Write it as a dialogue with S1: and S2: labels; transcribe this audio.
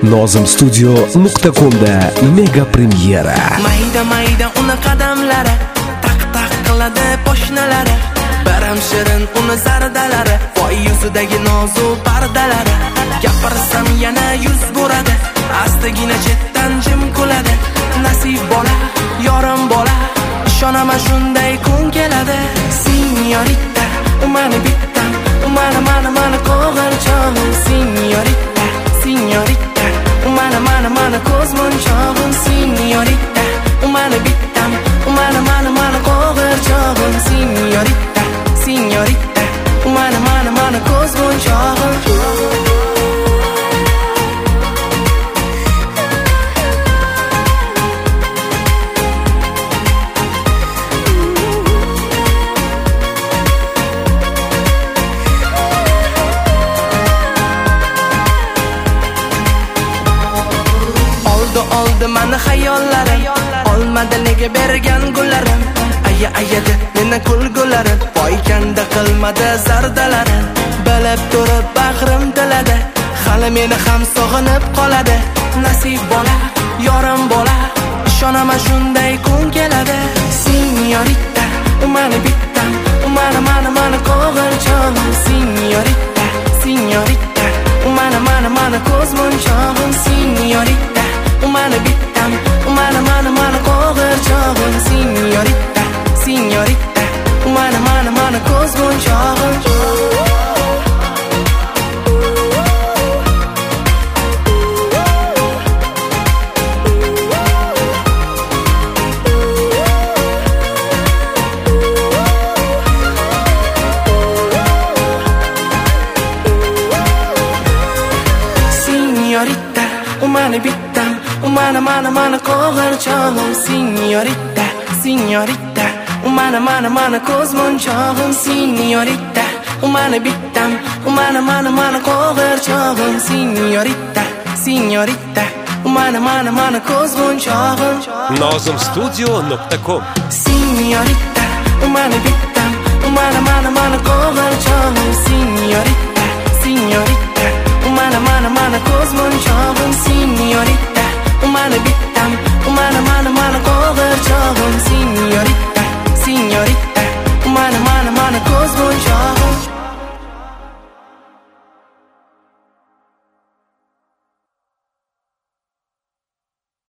S1: nozimstudio.com'da mega premyera.
S2: Mayda mayda uni qadamlari, taq taq qiladi poshnalari, baram shirin uni zardalari, voy yuzidagi nozu pardalari. Gapirsam yana yuz buradi, astagina chetdan jim kuladi. Nasib bola, yorim bola, ishonaman shunday kun keladi. Signorita, mani bittam, mana qo'g'irchog'im. Signorita, signorita, mana ko'z monchog'im. Signorita, mani bittam, mana qo'g'irchog'im. Signorita, signorita, mana ko'z monchog'im. Oldi mani xayollarim, olmadi nega bergan gullarim. Ayadi meni kulgularim, poykanda qilmadi zardalarim. Bilib turib bag'rim tiladi, hali meni ham sog'inib qoladi. Nasib bola, yorim bola, ishonaman shunday kun keladi. Signorita, mani bittam, mana qo'g'irchog'im. Signorita, signorita, mana ko'z monchog'im. Signorita, mani bittam, mana qo'g'irchog'im. Signorita, signorita, mana ko'z monchog'im. Signorita, mani bittam, mana qo'g'irchog'im. Signorita, signorita, mana ko'z monchog'im. Signorita, mani bittam, mana qo'g'irchog'im. Signorita, signorita, mana ko'z monchog'im.
S1: nozimstudio.com.
S2: Signorita, mani bittam, mana qo'g'irchog'im. Signorita, signorita,